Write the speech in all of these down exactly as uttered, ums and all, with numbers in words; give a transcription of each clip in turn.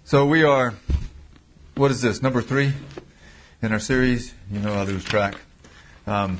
So we are, what is this, number three in our series? You know I lose track. Um,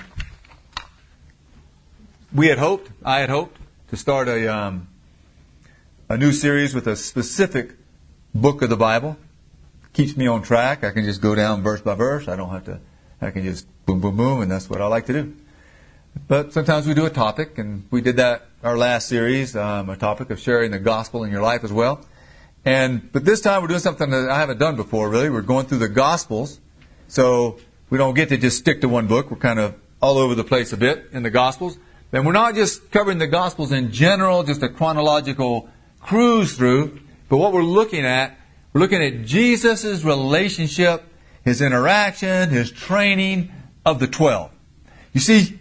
we had hoped, I had hoped, to start a um, a new series with a specific book of the Bible. Keeps me on track. I can just go down verse by verse. I don't have to, I can just boom, boom, boom, and that's what I like to do. But sometimes we do a topic, and we did that our last series, um, a topic of sharing the gospel in your life as well. And but this time we're doing something that I haven't done before, really. We're going through the Gospels. So we don't get to just stick to one book. We're kind of all over the place a bit in the Gospels. And we're not just covering the Gospels in general, just a chronological cruise through. But what we're looking at, we're looking at Jesus' relationship, His interaction, His training of the twelve. You see,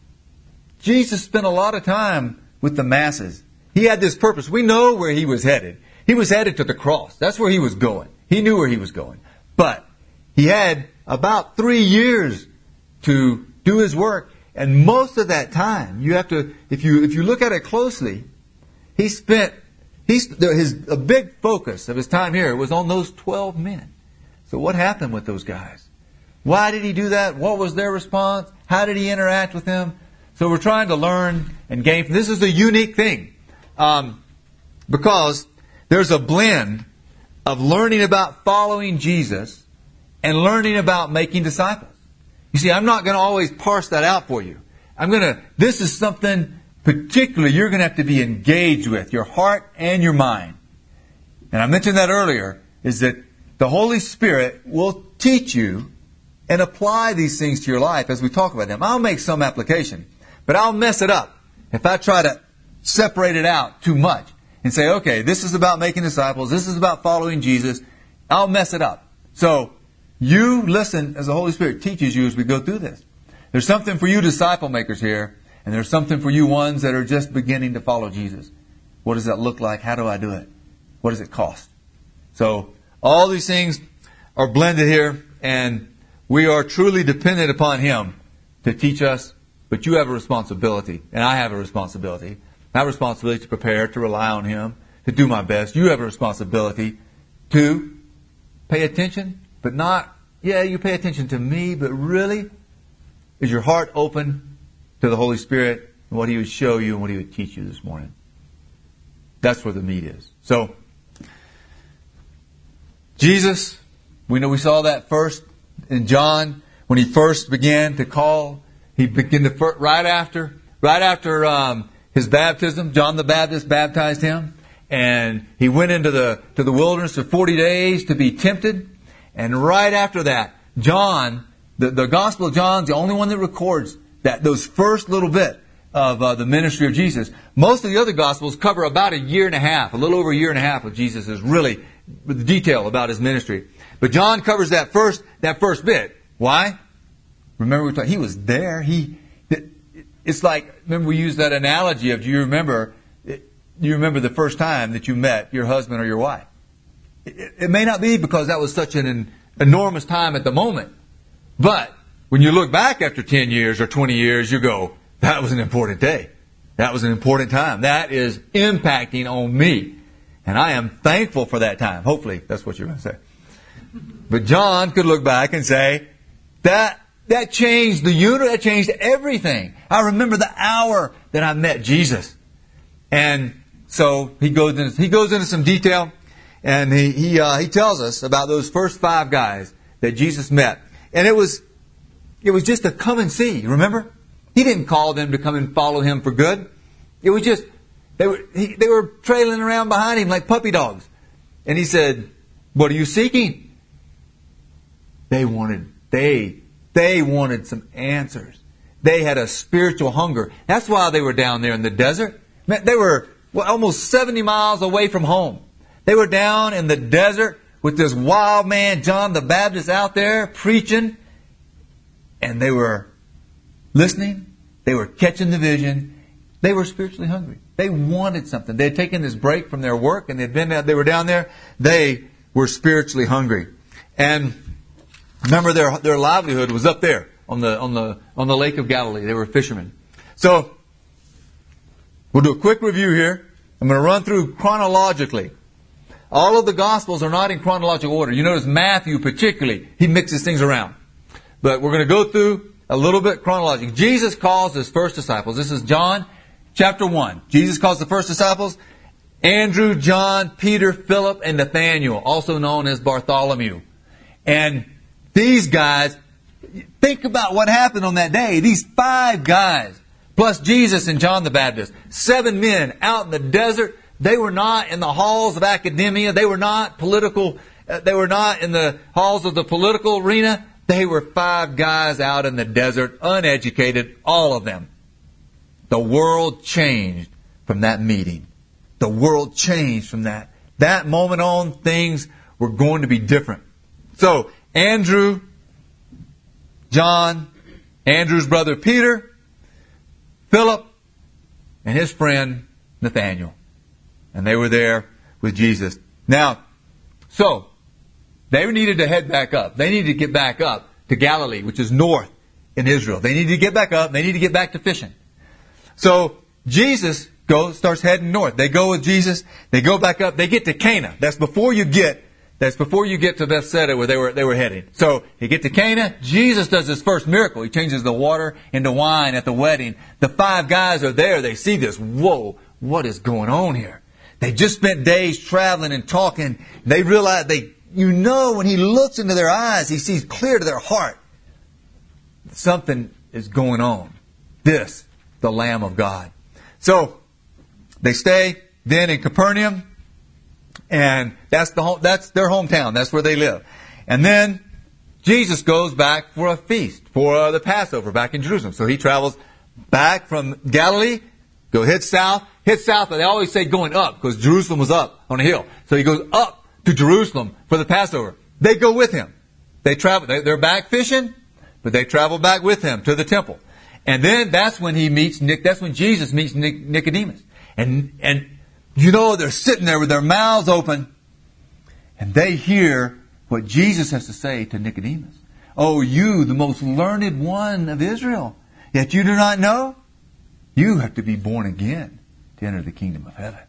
Jesus spent a lot of time with the masses. He had this purpose. We know where He was headed. He was headed to the cross. That's where He was going. He knew where He was going. But He had about three years to do His work. And most of that time, you have to, if you if you look at it closely, He spent, he's, his a big focus of His time here was on those twelve men. So what happened with those guys? Why did He do that? What was their response? How did He interact with them? So we're trying to learn and gain. This is a unique thing. Um, because there's a blend of learning about following Jesus and learning about making disciples. You see, I'm not going to always parse that out for you. I'm going to, this is something particularly you're going to have to be engaged with, your heart and your mind. And I mentioned that earlier, is that the Holy Spirit will teach you and apply these things to your life as we talk about them. I'll make some application, but I'll mess it up if I try to separate it out too much. And say, okay, this is about making disciples. This is about following Jesus. I'll mess it up. So, you listen as the Holy Spirit teaches you as we go through this. There's something for you disciple makers here. And there's something for you ones that are just beginning to follow Jesus. What does that look like? How do I do it? What does it cost? So, all these things are blended here. And we are truly dependent upon Him to teach us. But you have a responsibility. And I have a responsibility. I have a responsibility to prepare, to rely on Him, to do my best. You have a responsibility to pay attention, but not, yeah, you pay attention to me, but really, is your heart open to the Holy Spirit and what He would show you and what He would teach you this morning? That's where the meat is. So, Jesus, we know we saw that first in John, when He first began to call, He began to, right after, right after, um, His baptism, John the Baptist baptized Him, and He went into the to the wilderness for forty days to be tempted. And right after that, John, the, the Gospel of John is the only one that records that those first little bit of uh, the ministry of Jesus. Most of the other Gospels cover about a year and a half, a little over a year and a half of Jesus is really the detail about His ministry. But John covers that first that first bit. Why? Remember we talked, He was there. He It's like, remember we used that analogy of, do you remember, do you remember the first time that you met your husband or your wife? It, it may not be because that was such an enormous time at the moment. But when you look back after ten years or twenty years, you go, that was an important day. That was an important time. That is impacting on me. And I am thankful for that time. Hopefully that's what you're going to say. But John could look back and say, that That changed the universe. That changed everything. I remember the hour that I met Jesus. And so he goes into, he goes into some detail. And he he, uh, he tells us about those first five guys that Jesus met. And it was it was just a come and see. Remember? He didn't call them to come and follow Him for good. It was just, they were he, they were trailing around behind Him like puppy dogs. And He said, what are you seeking? They wanted, they They wanted some answers. They had a spiritual hunger. That's why they were down there in the desert. They were well, almost seventy miles away from home. They were down in the desert with this wild man, John the Baptist, out there preaching. And they were listening. They were catching the vision. They were spiritually hungry. They wanted something. They had taken this break from their work and they'd been they were down there. They were spiritually hungry. And remember, their their livelihood was up there on the on the on the Lake of Galilee. They were fishermen. So we'll do a quick review here. I'm going to run through chronologically All of the Gospels are not in chronological order. You notice Matthew particularly, he mixes things around. But we're going to go through a little bit chronologically. Jesus calls his first disciples. This is John chapter one. Jesus calls the first disciples Andrew, John, Peter, Philip, and Nathanael, also known as Bartholomew. And these guys, think about what happened on that day. These five guys, plus Jesus and John the Baptist, seven men out in the desert. They were not in the halls of academia. They were not political. Uh, they were not in the halls of the political arena. They were five guys out in the desert, uneducated, all of them. The world changed from that meeting. The world changed from that. That moment on, things were going to be different. So, Andrew, John, Andrew's brother Peter, Philip, and his friend Nathanael. And they were there with Jesus. Now, so, they needed to head back up. They needed to get back up to Galilee, which is north in Israel. They needed to get back up. They needed to get back to fishing. So, Jesus goes, starts heading north. They go with Jesus. They go back up. They get to Cana. That's before you get, that's before you get to Bethsaida where they were, they were heading. So, you get to Cana. Jesus does his first miracle. He changes the water into wine at the wedding. The five guys are there. They see this. Whoa, what is going on here? They just spent days traveling and talking. They realize they, you know, when he looks into their eyes, he sees clear to their heart. Something is going on. This, the Lamb of God. So, they stay then in Capernaum, and that's the home, that's their hometown. That's where they live. And then Jesus goes back for a feast, for uh, the Passover back in Jerusalem. So he travels back from Galilee, go hit south, hit south, but they always say going up, because Jerusalem was up on a hill. So he goes up to Jerusalem for the Passover. They go with him. They travel. They, they're back fishing, but they travel back with him to the temple. And then that's when he meets Nick. That's when Jesus meets Nic- Nicodemus. And, and, you know, they're sitting there with their mouths open, and they hear what Jesus has to say to Nicodemus. Oh, you, the most learned one of Israel, yet you do not know? You have to be born again to enter the kingdom of heaven.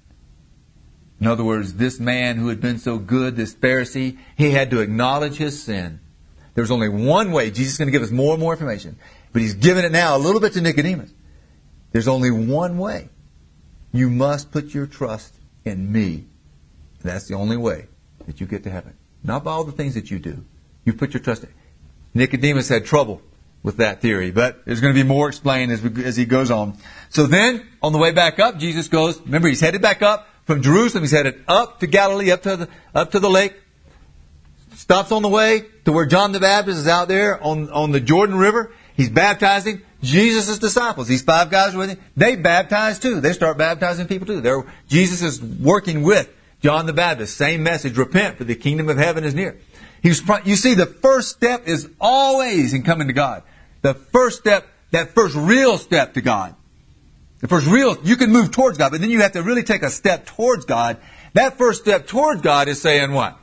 In other words, this man who had been so good, this Pharisee, he had to acknowledge his sin. There's only one way. Jesus is going to give us more and more information. But he's giving it now a little bit to Nicodemus. There's only one way. You must put your trust in me. That's the only way that you get to heaven. Not by all the things that you do. You put your trust in. Nicodemus had trouble with that theory, but there's going to be more explained as, we, as he goes on. So then, on the way back up, Jesus goes, remember he's headed back up from Jerusalem. He's headed up to Galilee, up to the, up to the lake. Stops on the way to where John the Baptist is out there on, on the Jordan River. He's baptizing Jesus' disciples. These five guys with him, they baptize too. They start baptizing people too. They're, Jesus is working with John the Baptist. Same message, repent for the kingdom of heaven is near. He's, you see, the first step is always in coming to God. The first step, that first real step to God. The first real, you can move towards God, but then you have to really take a step towards God. That first step towards God is saying what?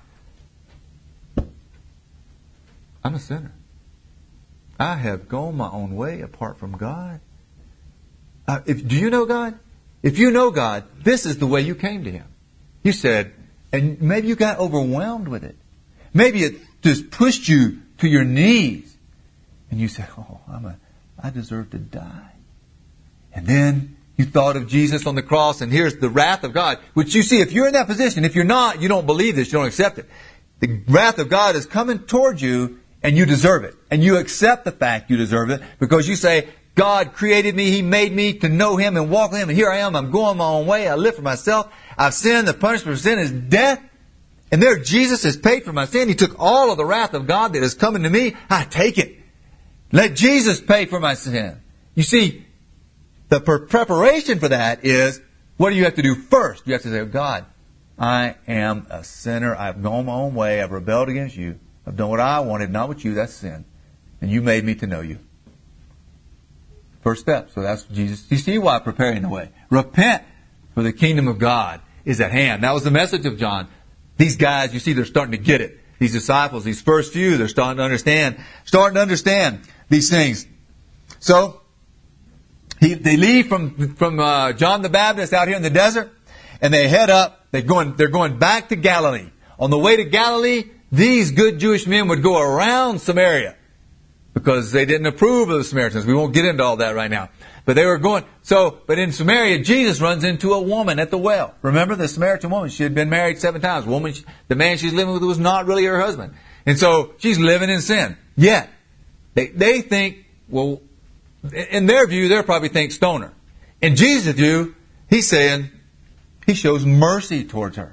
I'm a sinner. I have gone my own way apart from God. Uh, if, do you know God? If you know God, this is the way you came to Him. You said, and maybe you got overwhelmed with it. Maybe it just pushed you to your knees. And you said, oh, I'm a, I deserve to die. And then you thought of Jesus on the cross, and here's the wrath of God. Which you see, if you're in that position, if you're not, you don't believe this, you don't accept it. The wrath of God is coming towards you, and you deserve it. And you accept the fact you deserve it because you say, God created me, He made me to know Him and walk with Him. And here I am, I'm going my own way. I live for myself. I've sinned. The punishment for sin is death. And there Jesus has paid for my sin. He took all of the wrath of God that is coming to me. I take it. Let Jesus pay for my sin. You see, the per- preparation for that is, what do you have to do first? You have to say, God, I am a sinner. I've gone my own way. I've rebelled against you. I've done what I wanted, not what you. That's sin. And you made me to know you. First step. So that's Jesus. You see why preparing the way. Repent, for the kingdom of God is at hand. That was the message of John. These guys, you see, they're starting to get it. These disciples, these first few, they're starting to understand, starting to understand these things. So, he, they leave from, from uh, John the Baptist out here in the desert, and they head up they're going, they're going back to Galilee. On the way to Galilee, these good Jewish men would go around Samaria because they didn't approve of the Samaritans. We won't get into all that right now. But they were going, so, but in Samaria, Jesus runs into a woman at the well. Remember the Samaritan woman? She had been married seven times. The woman, the man she's living with was not really her husband. And so she's living in sin. Yet, they, they think, well, in their view, they'll probably think stone her. In Jesus' view, he's saying, he shows mercy towards her.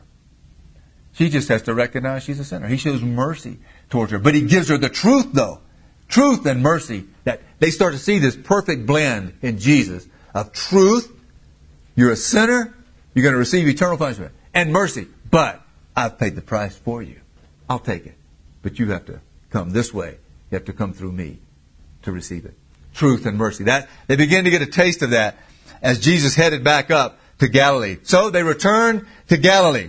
She just has to recognize she's a sinner. He shows mercy towards her. But he gives her the truth, though. Truth and mercy. That they start to see this perfect blend in Jesus of truth. You're a sinner. You're going to receive eternal punishment. And mercy. But I've paid the price for you. I'll take it. But you have to come this way. You have to come through me to receive it. Truth and mercy. That they begin to get a taste of that as Jesus headed back up to Galilee. So they return to Galilee.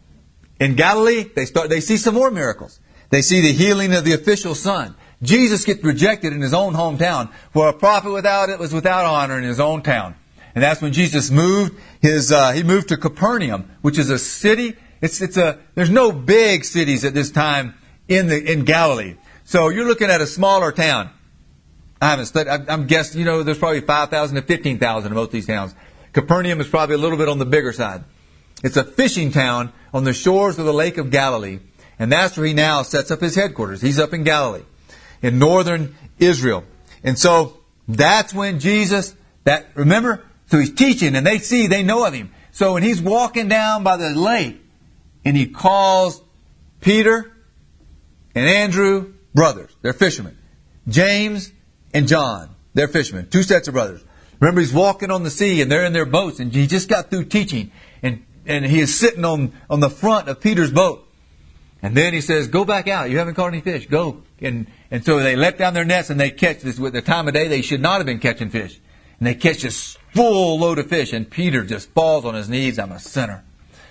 In Galilee, they start. They see some more miracles. They see the healing of the official son. Jesus gets rejected in his own hometown, for a prophet without it was without honor in his own town. And that's when Jesus moved his. Uh, he moved to Capernaum, which is a city. It's it's a. There's no big cities at this time in the in Galilee. So you're looking at a smaller town. I haven't studied. I'm guessing. You know, there's probably five thousand to fifteen thousand in most of these towns. Capernaum is probably a little bit on the bigger side. It's a fishing town on the shores of the Lake of Galilee, and that's where he now sets up his headquarters. He's up in Galilee, in northern Israel. And so that's when Jesus, that remember, so he's teaching, and they see, they know of him. So when he's walking down by the lake, and he calls Peter and Andrew brothers, they're fishermen. James and John, they're fishermen, two sets of brothers. Remember, he's walking on the sea, and they're in their boats, and he just got through teaching, and And he is sitting on, on the front of Peter's boat. And then he says, go back out. You haven't caught any fish. Go. And and so they let down their nets and they catch this. With the time of day, they should not have been catching fish. And they catch this full load of fish. And Peter just falls on his knees. I'm a sinner.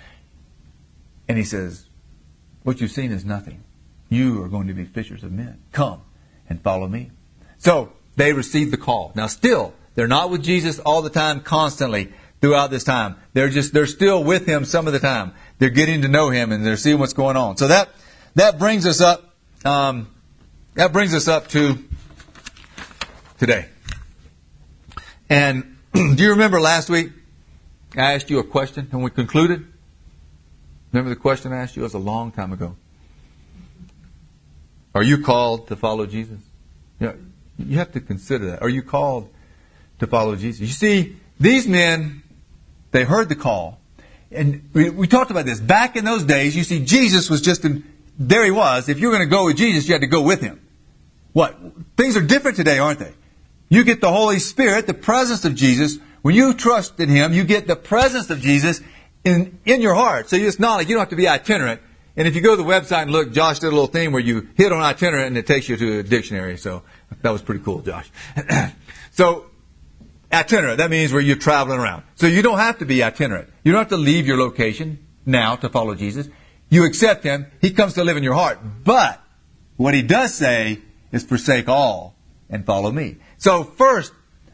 And he says, what you've seen is nothing. You are going to be fishers of men. Come and follow me. So they receive the call. Now still, they're not with Jesus all the time, constantly. Throughout this time, they're just they're still with him some of the time. They're getting to know him and they're seeing what's going on. So that that brings us up. Um, that brings us up to today. And do you remember last week I asked you a question when we concluded? Remember the question I asked you? It was a long time ago. Are you called to follow Jesus? You know, you have to consider that. Are you called to follow Jesus? You see, these men, they heard the call. And we, we talked about this. Back in those days, you see, Jesus was just in, there he was. If you were going to go with Jesus, you had to go with him. What? Things are different today, aren't they? You get the Holy Spirit, the presence of Jesus. When you trust in him, you get the presence of Jesus in, in your heart. So it's not like you don't have to be itinerant. And if you go to the website and look, Josh did a little thing where you hit on itinerant and it takes you to a dictionary. So that was pretty cool, Josh. So, itinerant, that means where you're traveling around. So you don't have to be itinerant. You don't have to leave your location now to follow Jesus. You accept him. He comes to live in your heart. But what he does say is forsake all and follow me. So first,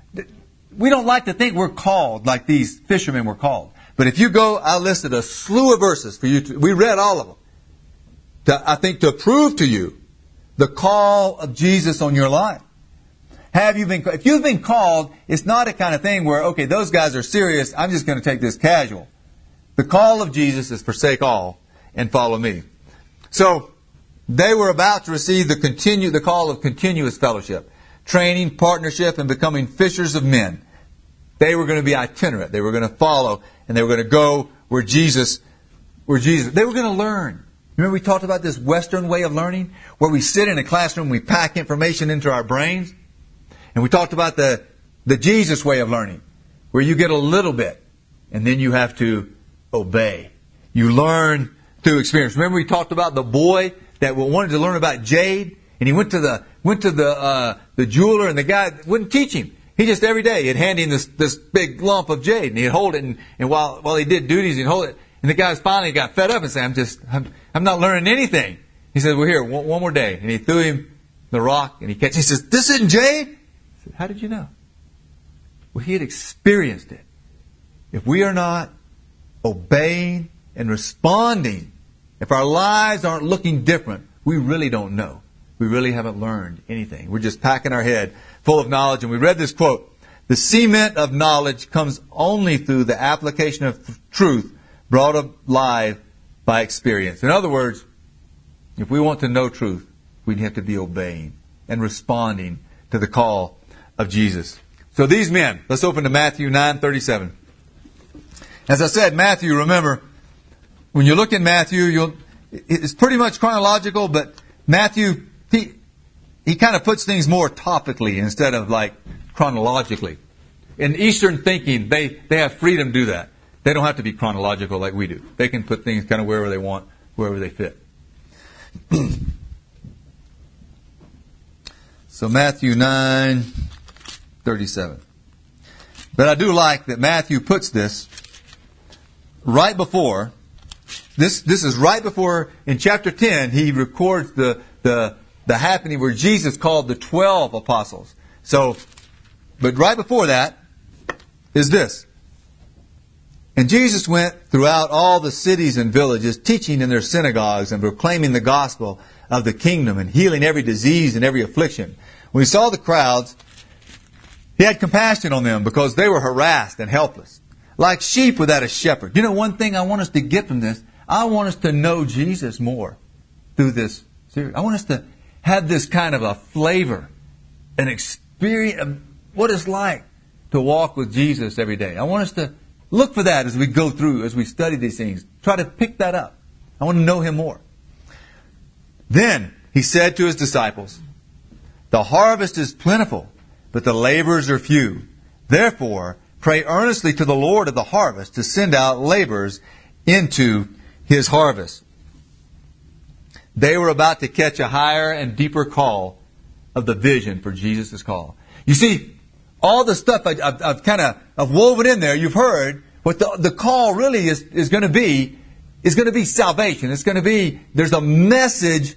we don't like to think we're called like these fishermen were called. But if you go, I listed a slew of verses for you to, we read all of them. To, I think to prove to you the call of Jesus on your life. Have you been, if you've been called, it's not a kind of thing where, okay, those guys are serious, I'm just going to take this casual. The call of Jesus is forsake all and follow me. So, they were about to receive the continue, the call of continuous fellowship, training, partnership, and becoming fishers of men. They were going to be itinerant. They were going to follow, and they were going to go where Jesus, where Jesus, they were going to learn. Remember we talked about this Western way of learning, where we sit in a classroom, we pack information into our brains. And we talked about the, the Jesus way of learning, where you get a little bit, and then you have to obey. You learn through experience. Remember we talked about the boy that wanted to learn about jade, and he went to the went to the uh, the jeweler, and the guy wouldn't teach him. He just every day he'd hand him this this big lump of jade, and he'd hold it, and, and while while he did duties, he'd hold it. And the guy finally got fed up and said, "I'm just I'm I'm not learning anything." He said, "Well, here one, one more day," and he threw him the rock, and he catch. He says, "This isn't jade." How did you know? Well, he had experienced it. If we are not obeying and responding, if our lives aren't looking different, we really don't know. We really haven't learned anything. We're just packing our head full of knowledge. And we read this quote, "The cement of knowledge comes only through the application of truth brought alive by experience." In other words, if we want to know truth, we have to be obeying and responding to the call of Jesus. So these men, let's open to Matthew nine thirty-seven. As I said, Matthew, remember, when you look in Matthew, you'll, it's pretty much chronological, but Matthew, he, he kind of puts things more topically instead of like chronologically. In Eastern thinking, they, they have freedom to do that. They don't have to be chronological like we do. They can put things kind of wherever they want, wherever they fit. So Matthew nine thirty-seven. But I do like that Matthew puts this right before, this this is right before, in chapter ten, he records the, the, the happening where Jesus called the twelve apostles. So, but right before that is this. "And Jesus went throughout all the cities and villages, teaching in their synagogues and proclaiming the gospel of the kingdom and healing every disease and every affliction. When he saw the crowds, he had compassion on them because they were harassed and helpless, like sheep without a shepherd." You know, one thing I want us to get from this, I want us to know Jesus more through this series. I want us to have this kind of a flavor, an experience of what it's like to walk with Jesus every day. I want us to look for that as we go through, as we study these things. Try to pick that up. I want to know Him more. Then He said to His disciples, "The harvest is plentiful, but the laborers are few. Therefore, pray earnestly to the Lord of the harvest to send out laborers into His harvest." They were about to catch a higher and deeper call of the vision for Jesus' call. You see, all the stuff I, I've, I've kind of I've woven in there, you've heard, what the, the call really is, is going to be, is going to be salvation. It's going to be, there's a message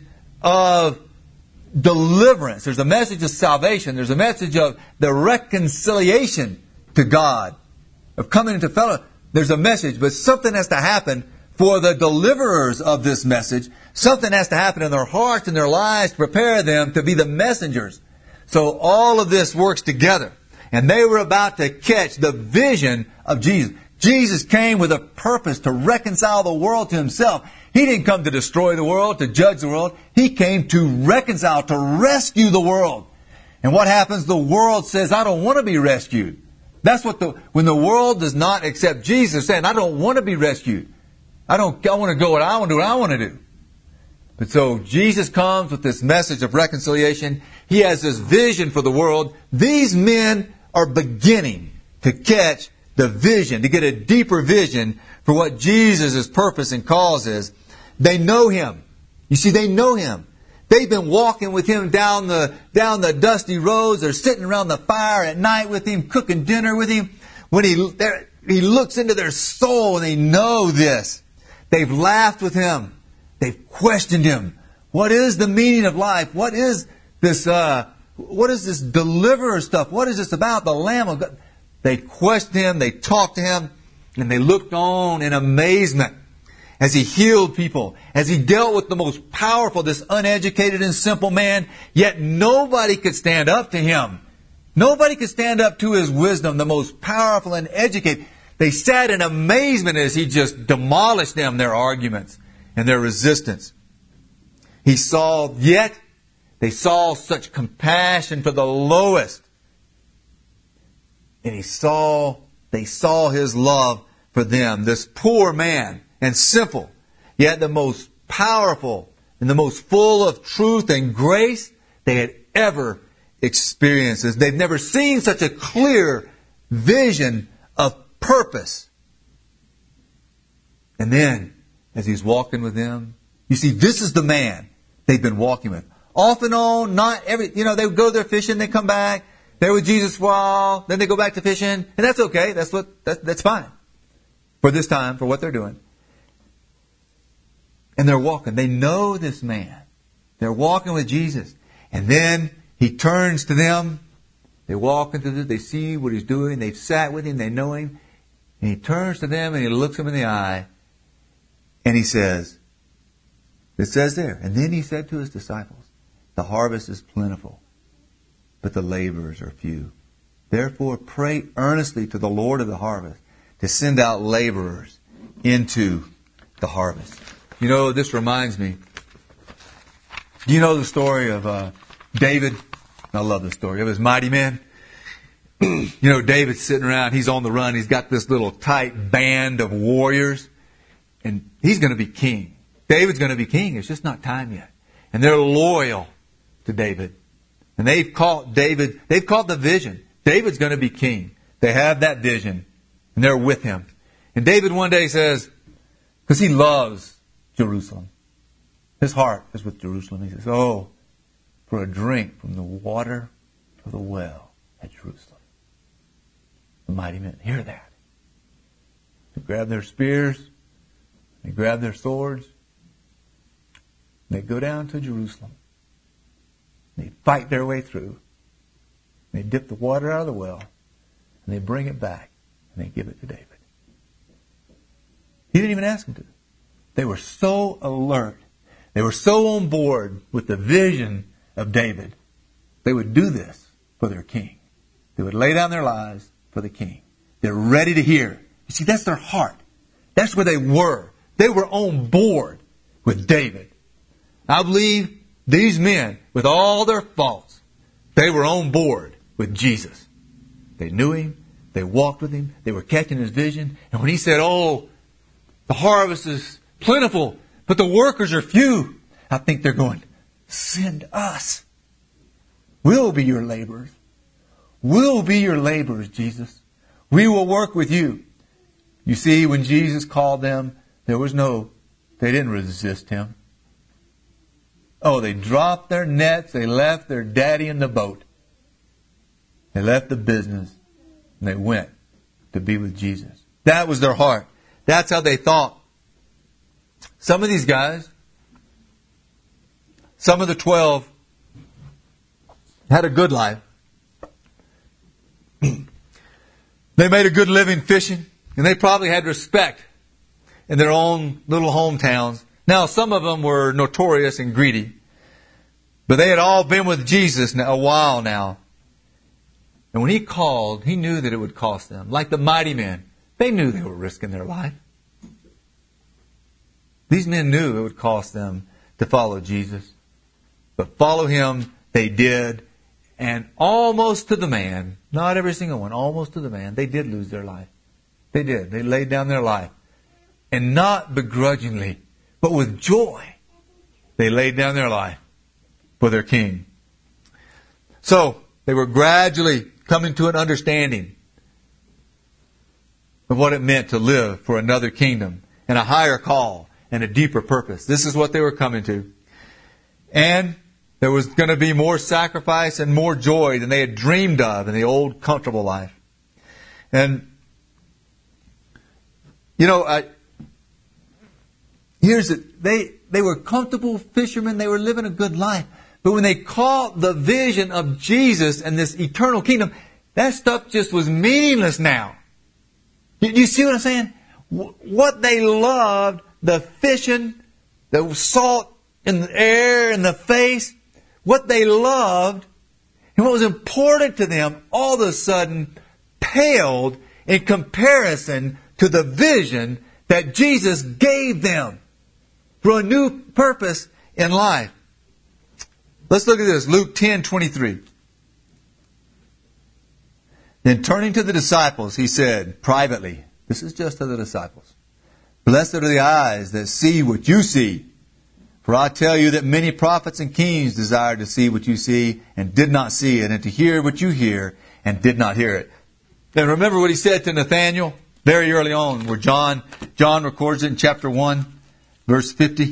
of deliverance. There's a message of salvation. There's a message of the reconciliation to God, of coming into fellowship. There's a message, but something has to happen for the deliverers of this message. Something has to happen in their hearts and their lives to prepare them to be the messengers. So all of this works together. And they were about to catch the vision of Jesus. Jesus came with a purpose to reconcile the world to Himself. He didn't come to destroy the world, to judge the world. He came to reconcile, to rescue the world. And what happens? The world says, "I don't want to be rescued." That's what the, when the world does not accept Jesus, saying, "I don't want to be rescued. I don't, I want to go what I want to do, what I want to do." But so Jesus comes with this message of reconciliation. He has this vision for the world. These men are beginning to catch the vision, to get a deeper vision for what Jesus' purpose and cause is. They know Him. You see, they know Him. They've been walking with Him down the, down the dusty roads. They're sitting around the fire at night with Him, cooking dinner with Him. When He, he looks into their soul and they know this. They've laughed with Him. They've questioned Him. What is the meaning of life? What is this, uh, what is this deliverer stuff? What is this about the Lamb of God? They questioned Him, they talked to Him, and they looked on in amazement as He healed people, as He dealt with the most powerful, this uneducated and simple man, yet nobody could stand up to Him. Nobody could stand up to His wisdom, the most powerful and educated. They sat in amazement as He just demolished them, their arguments and their resistance. He saw, yet they saw such compassion for the lowest. And he saw, they saw His love for them, this poor man and simple, yet the most powerful and the most full of truth and grace they had ever experienced. They've never seen such a clear vision of purpose. And then, as He's walking with them, you see, this is the man they've been walking with. Off and on, not every, you know, they would go there fishing, they come back. They're with Jesus for a while, then they go back to fishing, and that's okay. That's what that, that's fine for this time, for what they're doing. And they're walking. They know this man. They're walking with Jesus, and then He turns to them. They walk into this. They see what He's doing. They've sat with Him. They know Him, and He turns to them and He looks them in the eye, And he says, it says there, and then he said to his disciples, the harvest is plentiful, but the laborers are few. Therefore pray earnestly to the Lord of the harvest to send out laborers into the harvest. You know, this reminds me, do you know the story of uh, David? I love the story of his mighty men. You know, David's sitting around, he's on the run, he's got this little tight band of warriors, and he's going to be king. David's going to be king, it's just not time yet. And they're loyal to David. And they've caught David, they've caught the vision. David's going to be king. They have that vision, and they're with him. And David one day says, because he loves Jerusalem. His heart is with Jerusalem. He says, oh, for a drink from the water of the well at Jerusalem. The mighty men hear that. They grab their spears. They grab their swords. They go down to Jerusalem. They fight their way through. They dip the water out of the well. And they bring it back. And they give it to David. He didn't even ask them to. They were so alert. They were so on board with the vision of David. They would do this for their king. They would lay down their lives for the king. They're ready to hear. You see, that's their heart. That's where they were. They were on board with David. I believe these men, with all their faults, they were on board with Jesus. They knew him. They walked with him. They were catching his vision. And when he said, oh, the harvest is plentiful, but the workers are few, I think they're going, send us. We'll be your laborers. We'll be your laborers, Jesus. We will work with you. You see, when Jesus called them, there was no, they didn't resist him. Oh, they dropped their nets. They left their daddy in the boat. They left the business. And they went to be with Jesus. That was their heart. That's how they thought. Some of these guys, some of the twelve, had a good life. They made a good living fishing. And they probably had respect in their own little hometowns. Now, some of them were notorious and greedy. But they had all been with Jesus a while now. And when he called, he knew that it would cost them. Like the mighty men, they knew they were risking their life. These men knew it would cost them to follow Jesus. But follow him, they did. And almost to the man, not every single one, almost to the man, they did lose their life. They did. They laid down their life. And not begrudgingly, but with joy, they laid down their life for their king. So, they were gradually coming to an understanding of what it meant to live for another kingdom and a higher call and a deeper purpose. This is what they were coming to. And there was going to be more sacrifice and more joy than they had dreamed of in the old comfortable life. And, you know, I, here's it. They, they were comfortable fishermen. They were living a good life. But when they caught the vision of Jesus and this eternal kingdom, that stuff just was meaningless now. You, you see what I'm saying? What they loved, the fishing, the salt in the air, in the face, what they loved and what was important to them all of a sudden paled in comparison to the vision that Jesus gave them for a new purpose in life. Let's look at this. Luke ten twenty-three. Then turning to the disciples, he said privately, this is just to the disciples, blessed are the eyes that see what you see. For I tell you that many prophets and kings desired to see what you see and did not see it, and to hear what you hear and did not hear it. And remember what he said to Nathanael very early on, where John, John records it in chapter one, verse fifty.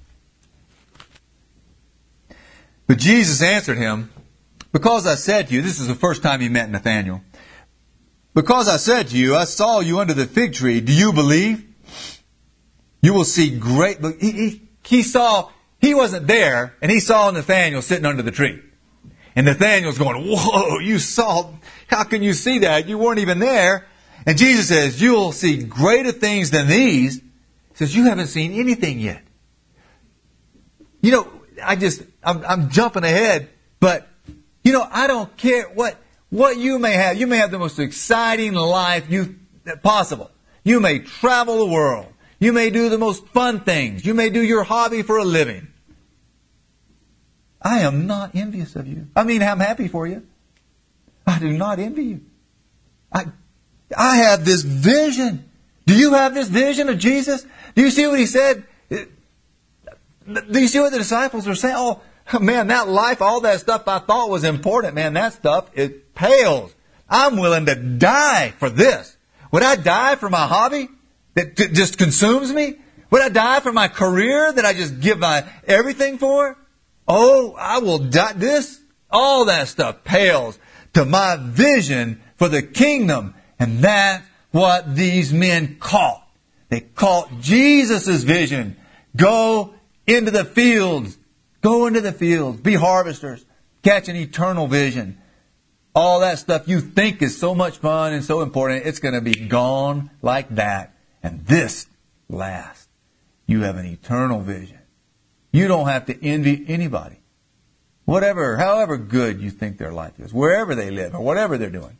But Jesus answered him, because I said to you, this is the first time he met Nathanael. Because I said to you, I saw you under the fig tree. Do you believe? You will see great... He, he, he saw, he wasn't there, and he saw Nathanael sitting under the tree. And Nathanael's going, whoa, you saw, how can you see that? You weren't even there. And Jesus says, you will see greater things than these. He says, you haven't seen anything yet. You know, I just, I'm, I'm jumping ahead, but, you know, I don't care what, what you may have. You may have the most exciting life you possible. You may travel the world. You may do the most fun things. You may do your hobby for a living. I am not envious of you. I mean, I'm happy for you. I do not envy you. I, I have this vision. Do you have this vision of Jesus? Do you see what He said? Do you see what the disciples are saying? Oh, man, that life, all that stuff I thought was important, man, that stuff, it pales. I'm willing to die for this. Would I die for my hobby that t- just consumes me? Would I die for my career that I just give my everything for? Oh, I will die. This, all that stuff pales to my vision for the kingdom. And that's what these men caught. They caught Jesus' vision. Go into the fields. Go into the fields. Be harvesters. Catch an eternal vision. All that stuff you think is so much fun and so important, it's going to be gone like that. And this lasts. You have an eternal vision. You don't have to envy anybody. Whatever, however good you think their life is, wherever they live or whatever they're doing.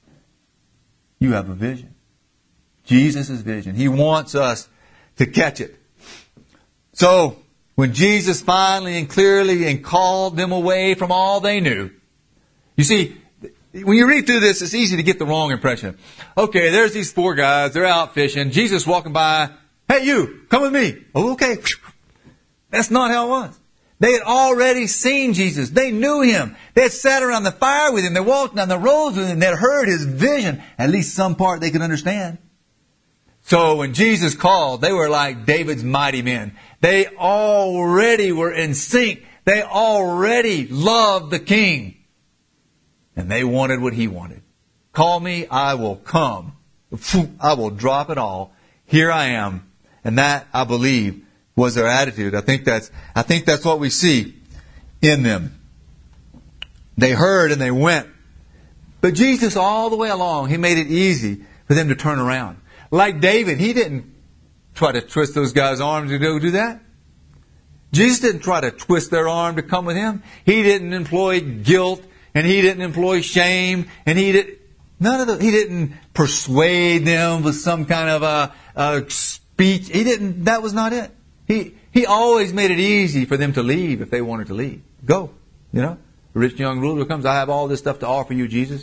You have a vision. Jesus' vision. He wants us to catch it. So, when Jesus finally and clearly and called them away from all they knew, you see, when you read through this, it's easy to get the wrong impression. Okay, there's these four guys, they're out fishing, Jesus walking by, hey you, come with me. Oh, okay. That's not how it was. They had already seen Jesus. They knew Him. They had sat around the fire with Him. They walked down the roads with Him. They had heard His vision. At least some part they could understand. So when Jesus called, they were like David's mighty men. They already were in sync. They already loved the King. And they wanted what He wanted. Call me, I will come. I will drop it all. Here I am. And that, I believe, was their attitude. I think that's, I think that's what we see in them. They heard and they went. But Jesus, all the way along, He made it easy for them to turn around. Like David, he didn't try to twist those guys' arms to go do that. Jesus didn't try to twist their arm to come with Him. He didn't employ guilt, and He didn't employ shame, and He did none of the. He didn't persuade them with some kind of a, a speech. He didn't. That was not it. He He always made it easy for them to leave if they wanted to leave. Go, you know. The rich young ruler comes. I have all this stuff to offer you, Jesus.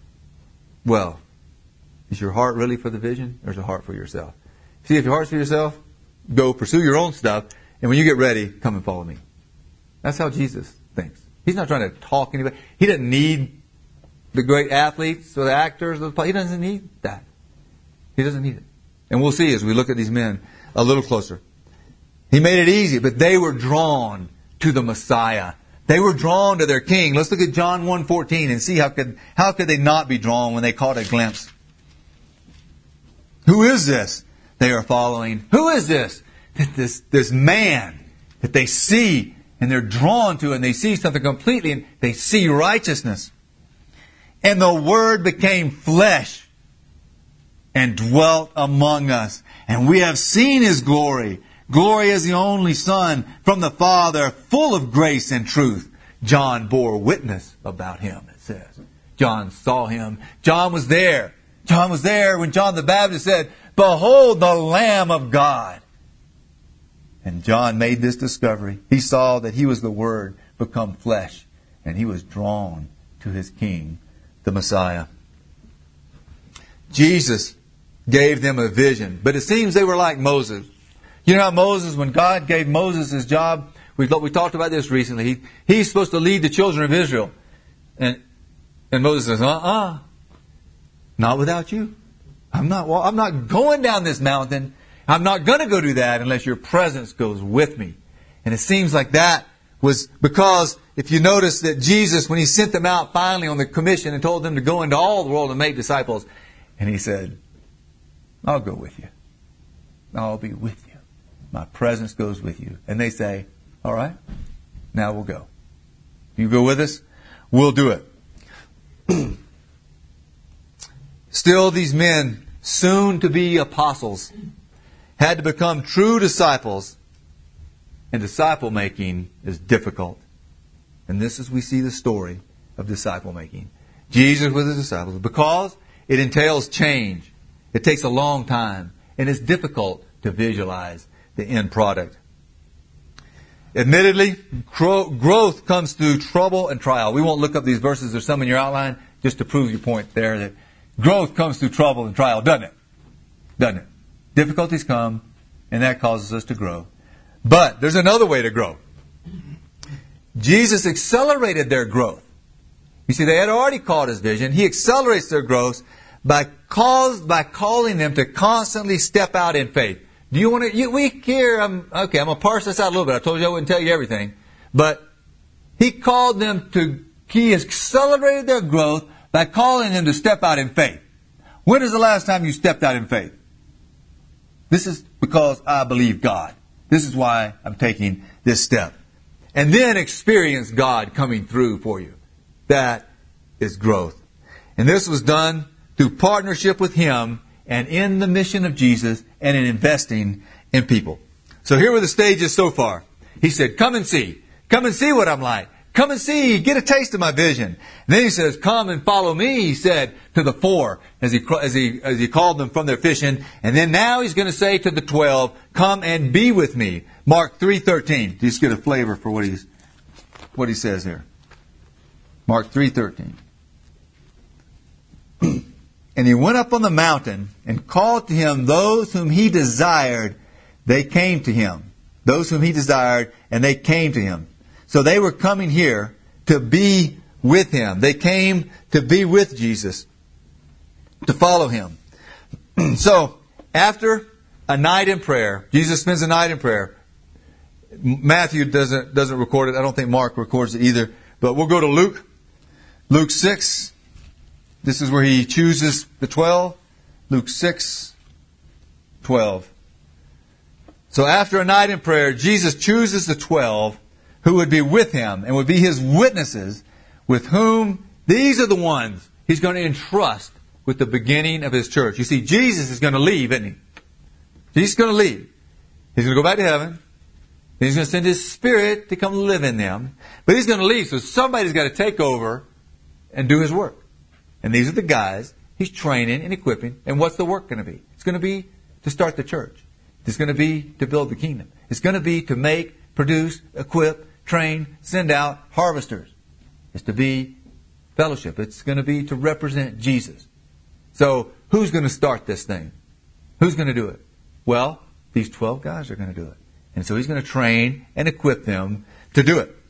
Well, is your heart really for the vision, or is your heart for yourself? See, if your heart's for yourself, go pursue your own stuff, and when you get ready, come and follow me. That's how Jesus thinks. He's not trying to talk anybody. He doesn't need the great athletes or the actors. He doesn't need that. He doesn't need it. And we'll see as we look at these men a little closer. He made it easy, but they were drawn to the Messiah. They were drawn to their King. Let's look at John one fourteen and see how could how could they not be drawn when they caught a glimpse. Who is this they are following? Who is this? This, this man that they see and they're drawn to, and they see something completely, and they see righteousness. And the Word became flesh and dwelt among us. And we have seen His glory. Glory as the only Son from the Father, full of grace and truth. John bore witness about Him, it says. John saw Him. John was there. John was there when John the Baptist said, "Behold the Lamb of God." And John made this discovery. He saw that He was the Word become flesh, and he was drawn to his King, the Messiah. Jesus gave them a vision, but it seems they were like Moses. You know how Moses, when God gave Moses his job, we we talked about this recently. He he's supposed to lead the children of Israel, and and Moses says, "Uh-uh, not without you. I'm not. I'm not going down this mountain. I'm not going to go do that unless your presence goes with me." And it seems like that was because if you notice that Jesus, when He sent them out finally on the commission and told them to go into all the world and make disciples, and He said, "I'll go with you. I'll be with you. My presence goes with you." And they say, "All right, now we'll go. You go with us, we'll do it." Still, these men, soon to be apostles, had to become true disciples. And disciple making is difficult. And this is we see the story of disciple making. Jesus with his disciples. Because it entails change. It takes a long time. And it's difficult to visualize the end product. Admittedly, growth comes through trouble and trial. We won't look up these verses. There's some in your outline just to prove your point there that growth comes through trouble and trial, doesn't it? Doesn't it? Difficulties come, and that causes us to grow. But there's another way to grow. Jesus accelerated their growth. You see, they had already caught his vision. He accelerates their growth by, cause, by calling them to constantly step out in faith. Do you want to, you, we here, I'm, okay, I'm going to parse this out a little bit. I told you I wouldn't tell you everything. But he called them to, he accelerated their growth by calling them to step out in faith. When is the last time you stepped out in faith? This is because I believe God. This is why I'm taking this step. And then experience God coming through for you. That is growth. And this was done through partnership with Him and in the mission of Jesus and in investing in people. So here were the stages so far. He said, come and see. Come and see what I'm like. Come and see. Get a taste of my vision. And then he says, come and follow me, he said to the four as he, as he, as he called them from their fishing. And then now he's going to say to the twelve, come and be with me. Mark three thirteen. Just get a flavor for what he's, what he says here. Mark three thirteen. And he went up on the mountain and called to him those whom he desired. They came to him. Those whom he desired, and they came to him. So they were coming here to be with him. They came to be with Jesus, to follow him. So after a night in prayer, Jesus spends a night in prayer. Matthew doesn't doesn't record it. I don't think Mark records it either. But we'll go to Luke. Luke six. This is where he chooses the twelve. Luke six, twelve. So after a night in prayer, Jesus chooses the twelve who would be with him and would be his witnesses, with whom these are the ones he's going to entrust with the beginning of his church. You see, Jesus is going to leave, isn't he? Jesus is going to leave. He's going to go back to heaven. Then he's going to send his Spirit to come live in them. But he's going to leave, so somebody's got to take over and do his work. And these are the guys he's training and equipping. And what's the work going to be? It's going to be to start the church. It's going to be to build the kingdom. It's going to be to make, produce, equip, train, send out harvesters. It's to be fellowship. It's going to be to represent Jesus. So who's going to start this thing? Who's going to do it? Well, these twelve guys are going to do it. And so he's going to train and equip them to do it.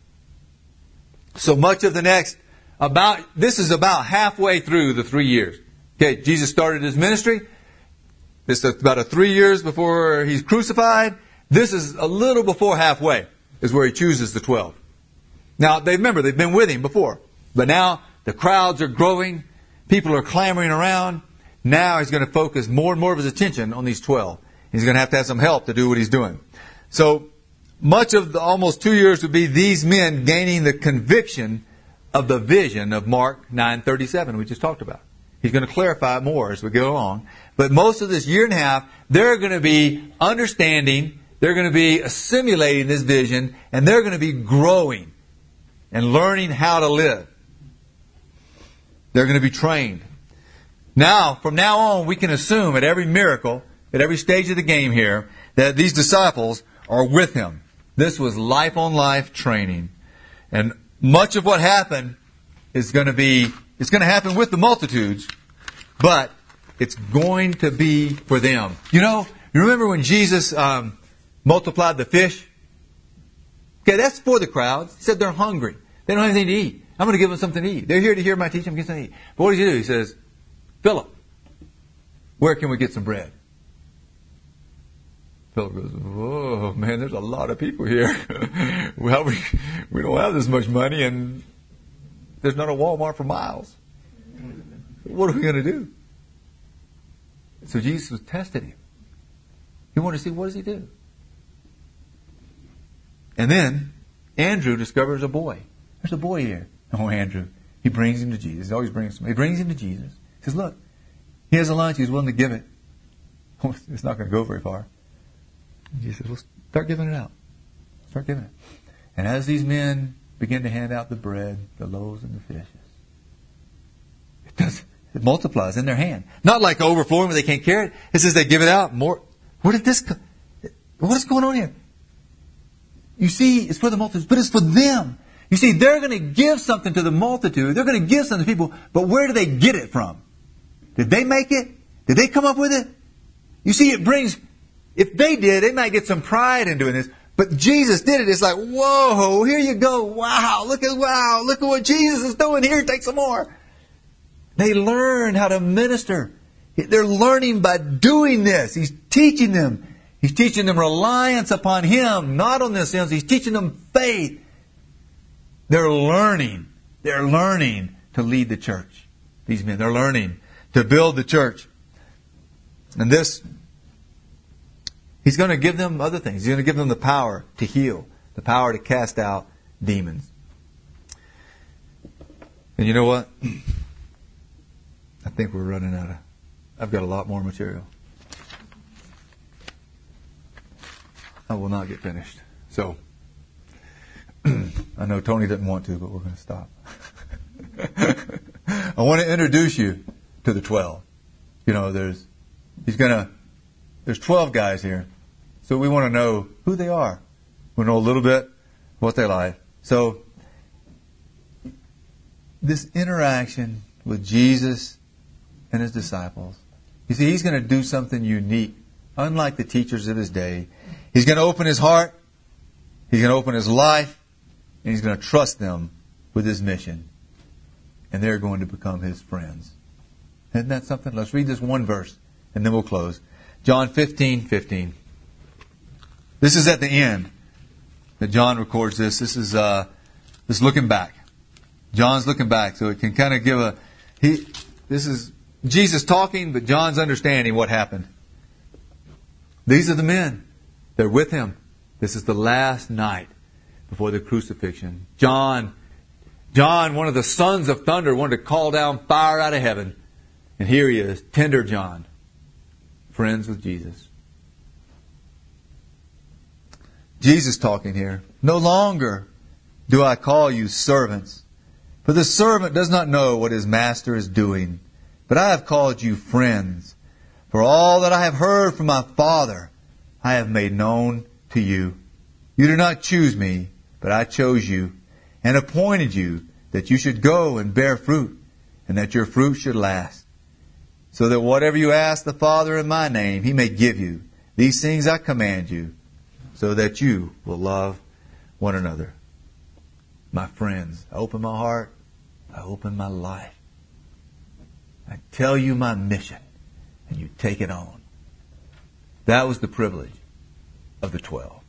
So much of the next About this is about halfway through the three years. Okay, Jesus started his ministry. This is about a three years before he's crucified. This is a little before halfway is where he chooses the twelve. Now, they remember they've been with him before, but now the crowds are growing. People are clamoring around. Now he's going to focus more and more of his attention on these twelve. He's going to have to have some help to do what he's doing. So much of the almost two years would be these men gaining the conviction of the vision of Mark nine thirty-seven we just talked about. He's going to clarify it more as we go along. But most of this year and a half, they're going to be understanding, they're going to be assimilating this vision, and they're going to be growing and learning how to live. They're going to be trained. Now, from now on, we can assume at every miracle, at every stage of the game here, that these disciples are with him. This was life-on-life training. And much of what happened is going to be, it's going to happen with the multitudes, but it's going to be for them. You know, you remember when Jesus um, multiplied the fish? Okay, that's for the crowds. He said they're hungry. They don't have anything to eat. I'm going to give them something to eat. They're here to hear my teaching. I'm going to get something to eat. But what does he do? He says, Philip, where can we get some bread? Philip goes, oh, man, there's a lot of people here. Well, we, we don't have this much money, and there's not a Walmart for miles. What are we going to do? So Jesus was testing him. He wanted to see, what does he do? And then Andrew discovers a boy. There's a boy here. Oh, Andrew. He brings him to Jesus. He always brings him. He brings him to Jesus. He says, look, he has a lunch. He's willing to give it. It's not going to go very far. Jesus says, well, start giving it out. Start giving it. And as these men begin to hand out the bread, the loaves, and the fishes, it does. It multiplies in their hand. Not like overflowing where they can't carry it. It says they give it out more. Where did this come? What is going on here? You see, it's for the multitudes, but it's for them. You see, they're going to give something to the multitude. They're going to give something to people, but where do they get it from? Did they make it? Did they come up with it? You see, it brings, if they did, they might get some pride in doing this, but Jesus did it. It's like, whoa, here you go. Wow, look at, wow, look at what Jesus is doing here. Take some more. They learn how to minister. They're learning by doing this. He's teaching them. He's teaching them reliance upon Him, not on themselves. He's teaching them faith. They're learning. They're learning to lead the church. These men, they're learning to build the church. And this, He's going to give them other things. He's going to give them the power to heal, the power to cast out demons. And you know what? I think we're running out of... I've got a lot more material. I will not get finished. So, I know Tony didn't want to, but we're going to stop. I want to introduce you to the twelve. You know, there's... He's going to... There's twelve guys here. So we want to know who they are. We know a little bit what they're like. So, this interaction with Jesus and His disciples. You see, He's going to do something unique, unlike the teachers of His day. He's going to open His heart. He's going to open His life. And He's going to trust them with His mission. And they're going to become His friends. Isn't that something? Let's read this one verse, and then we'll close. John fifteen fifteen. This is at the end that John records this. This is uh, this looking back. John's looking back, so it can kind of give a... He. This is Jesus talking, but John's understanding what happened. These are the men. They're with Him. This is the last night before the crucifixion. John, John, one of the sons of thunder, wanted to call down fire out of heaven. And here he is, tender John, friends with Jesus. Jesus talking here. No longer do I call you servants, for the servant does not know what his master is doing. But I have called you friends, for all that I have heard from my Father, I have made known to you. You did not choose me, but I chose you, and appointed you that you should go and bear fruit, and that your fruit should last, so that whatever you ask the Father in my name, He may give you. These things I command you, so that you will love one another. My friends, I open my heart, I open my life. I tell you my mission, and you take it on. That was the privilege of the twelve.